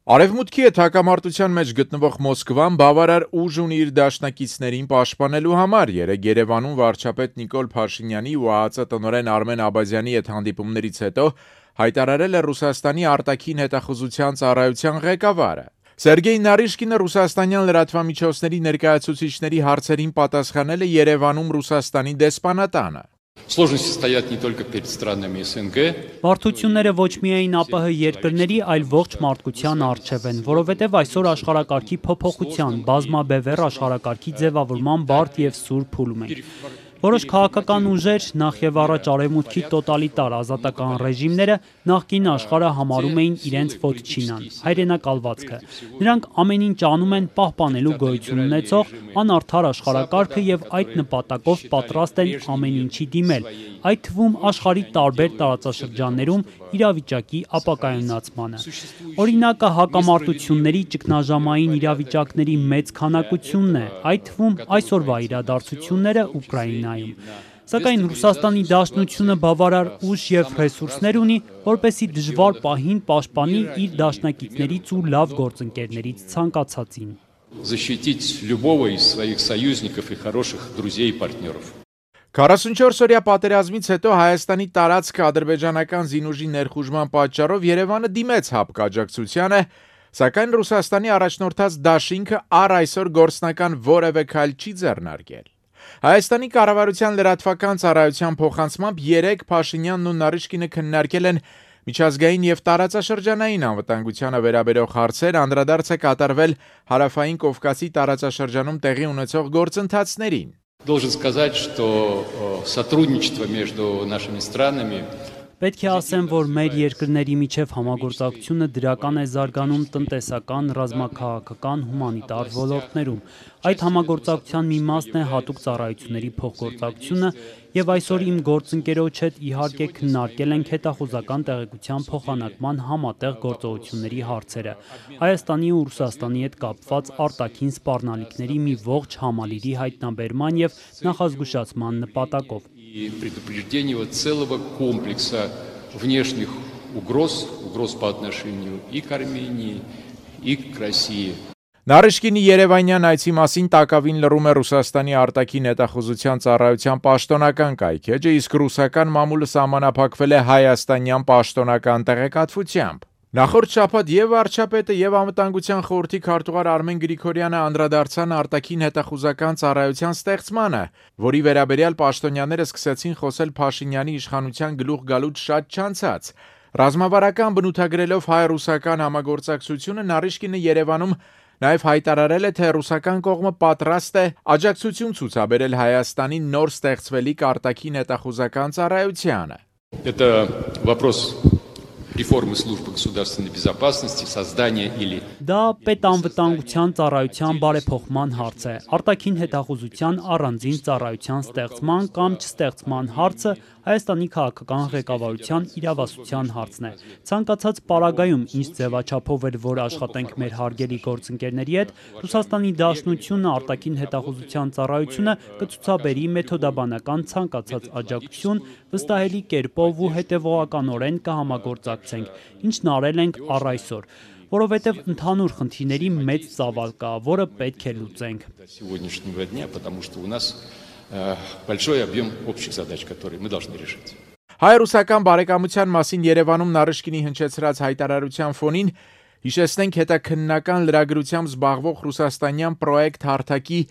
Արևմուտքի հետ հակամարտության մեջ գտնվող Մոսկվան բավարար ուժ ունի իր դաշնակիցներին պաշտպանելու համար։ Երեկ Երևանում վարչապետ Նիկոլ Փաշինյանի ու ԱԱԾ տնօրեն Արմեն Աբազյանի հետ հանդիպումներից հետո հայտարարել է Ռուսաստանի արտաքին հետախուզության ծառայության ղեկավարը։ Սերգեյ Նարիշկինը ռուսաստանյան լրատվամիջոցների ներկայացուցիչների հարցերին պատասխանել է Երևանում Ռուսաստանի դեսպանատանը։ Сложности стоят не только перед странами СНГ. Բարդությունները ոչ միայն ԱՊՀ երկրների, այլ ողջ մարդկության առջև են, որովհետև այսօր աշխարհակարգի փոփոխության, բազմաբևեռ աշխարհակարգի ձևավորման բարդ եւ սուր փուլում ենք։ Որոշ քաղաքական ուժեր, նախ եւ առաջ արևմուտքի տոտալիտար ազատական ռեժիմները նախկին աշխարհը համարում էին իրենց ոտչինան, հայրենակալվածքը։ Նրանք ամեն ինչ անում են պահպանելու գոյություն ունեցող անարդար աշխարհակարգը եւ այդ նպատակով պատրաստ են ամեն ինչի դիմել, այդ թվում աշխարհի տարբեր տարածաշրջաններում իրավիճակի ապակայունացմանը։ Օրինակը հակամարտությունների ճգնաժամային իրավիճակների մեծ քանակությունն է, այդ թվում այսօրվա իրադարձությունները Ուկրաինայում։ Սակայն Ռուսաստանի Դաշնությունը բավարար ուժ եւ ռեսուրսներ ունի, որպեսզի դժվար պահին պաշտպանի իր դաշնակիցներից ու լավ գործընկերներից ցանկացածին։ Защитить любого из своих союзников и хороших друзей и партнеров. 44-օրյա պատերազմից հետո Հայաստանի տարածքը ադրբեջանական զինուժի ներխուժման պատճառով Երևանը դիմեց ՀԱՊԿ աջակցությանը, սակայն Ռուսաստանի առաջնորդած դաշինքը առ այսօր գործնական որևէ քայլ չի ձեռնարկել։ Հայաստանի կառավարության լրատվական ծառայության փոխանցմամբ երեկ Փաշինյանն ու Նարիշկինը քննարկել են միջազգային եւ տարածաշրջանային անվտանգությանը վերաբերող հարցեր, անդրադարձ է կատարվել Հարավային Կովկասի տարածաշրջանում տեղի ունեցող գործընթացներին։ Должен сказать, что сотрудничество между нашими странами Պետք է ասեմ, որ մեր երկրների միջև համագործակցությունը դրական է զարգանում տնտեսական, ռազմաքաղաքական, հումանիտար ոլորտներում։ Այդ համագործակցության մի մասն է հատուկ ծառայությունների փոխգործակցությունը, եւ այսօր իմ գործընկերոջ հետ իհարկե քննարկել ենք հետախուզական տեղեկության փոխանակման համատեղ գործողությունների հարցերը, Հայաստանի ու Ռուսաստանի հետ կապված արտաքին սպառնալիքների մի ողջ համալիրի հայտնաբերման եւ նախազգուշացման նպատակով։ И предупреждение целого комплекса внешних угроз по отношению и к Армении, и к России. Նարիշկինի Երևանյան այցի մասին տակավին լռում է Ռուսաստանի արտաքին հետախուզության ծառայության պաշտոնական կայքէջը, իսկ ռուսական մամուլը սահմանափակվել է հայաստանյան պաշտոնական տեղեկատվությամբ։ Նախորդ շաբաթ եւ վարչապետը եւ անվտանգության խորհրդի քարտուղար Արմեն Գրիգորյանը անդրադարձան արտաքին հետախուզական ծառայության ստեղծմանը, որի վերաբերյալ պաշտոնյաները սկսեցին խոսել Փաշինյանի իշխանության գլուխ գալուց շատ չանցած։ Ռազմավարական բնութագրելով հայ-ռուսական համագործակցությունը Նարիշկինը Երևանում նաև հայտարարել է, թե ռուսական կողմը պատրաստ է աջակցություն ցուցաբերել Հայաստանի նոր ստեղծվելիք արտաքին հետախուզական ծառայությանը։ Это вопрос реформы службы государственной безопасности, создания или Դա պետանվտանգության ծառայության բարեփոխման հարց է։ Արտաքին հետախուզության առանձին ծառայության ստեղծման կամ չստեղծման հարցը Հայաստանի քաղաքական ղեկավարության իրավասության հարցն է։ Ցանկացած պարագայում ինչ ձևաչափով էր, որ աշխատենք մեր հարգելի գործընկերների հետ, Ռուսաստանի Դաշնությունը արտաքին հետախուզության ծառայությունը կցուցաբերի մեթոդաբանական ցանկացած աջակցություն, վստահելի կերպով ու հետևողականորեն կհամագործակցենք, ինչն արել ենք առ այսօր, որովհետև ընդհանուր խնդիրների մեծ ծավալ կա, որը պետք է լուծենք։ сегодняшнего дня, потому что у нас большой объем общих задач, которые мы должны решить. Հայ-ռուսական բարեկամության մասին Երևանում Նարիշկինի հնչեցրած հայտարարության ֆոնին հիշեցնենք հետաքննական լրագրությամբ զբաղվող ռուսաստանյան պրոյեկտ Հարթակի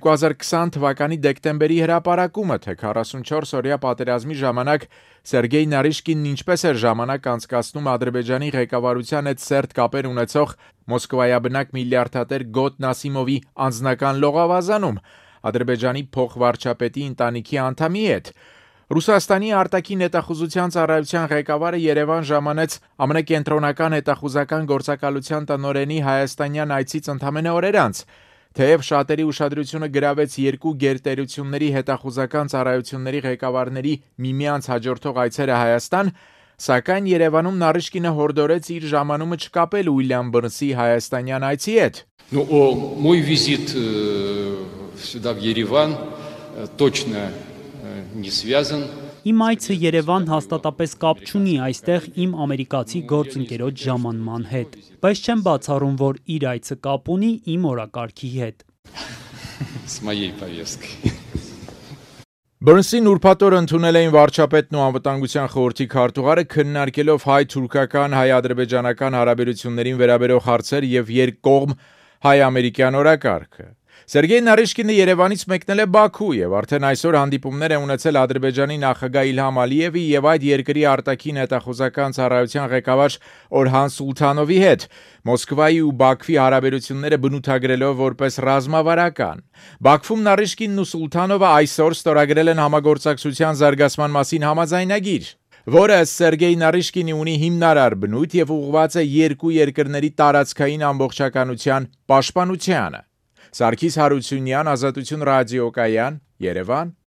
2020 թվականի դեկտեմբերի հրապարակումը, թե 44-օրյա պատերազմի ժամանակ Սերգեյ Նարիշկինն ինչպես էր ժամանակ անցկացնում Ադրբեջանի ղեկավարության հետ սերտ կապեր ունեցող Մոսկվայաբնակ միլիարդատեր Գոտ Նասիմովի անձնական լողավազանում Ադրբեջանի փոխվարչապետի ընտանիքի անդամի հետ։ Ռուսաստանի արտաքին հետախուզության ծառայության ղեկավարը Երևան ժամանեց ԱՄՆ կենտրոնական հետախուզական գործակալության տնօրենի հայաստանյան այցից ընդամենը օրեր անց, թեև շատերի ուշադրությունը գրավեց երկու գերտերությունների հետախուզական ծառայությունների ղեկավարների միմյանց հաջորդող այցերը Հայաստան, սակայն Երևանում Նարիշկինը հորդորեց իր ժամանումը չկապել Ուիլյամ Բըրնսի հայաստանյան այցի հետ։ Мой визит сюда в Ереван точно не связан Իմ այցը Երևան հաստատապես կապ չունի այստեղ իմ ամերիկացի գործընկերոջ ժամանման հետ, բայց չեմ բացառում, որ իր այցը կապ ունի իմ օրակարգի հետ։ С моей повесткой. Բրնսին ուրբաթ օր ընդունել էին վարչապետն ու անվտանգության խորհրդի քարտուղարը քննարկելով հայ-թուրքական, հայ-ադրբեջանական հարաբերություններին վերաբերող հարցեր եւ երկկողմ հայ-ամերիկյան օրակարգը։ Սերգեյ Նարիշկինը Երևանից մեկնել է Բաքու եւ արդեն այսօր հանդիպումներ է ունեցել Ադրբեջանի նախագահ Իլհամ Ալիևի եւ այդ երկրի արտաքին հետախուզական ծառայության ղեկավար Օրհան Սուլթանովի հետ, Մոսկվայի ու Բաքվի հարաբերությունները բնութագրելով որպես ռազմավարական։ Բաքվում Նարիշկինն ու Սուլթանովը այսօր ստորագրել են համագործակցության զարգացման մասին համաձայնագիր, որը Սերգեյ Նարիշկինի ունի հիմնարար բնույթ եւ ուղղված է երկու երկրների տարածքային ամբողջականության պաշտպանությանը։ Սարգիս Հարությունյան, Ազատություն ռադիոկայան, Երևան։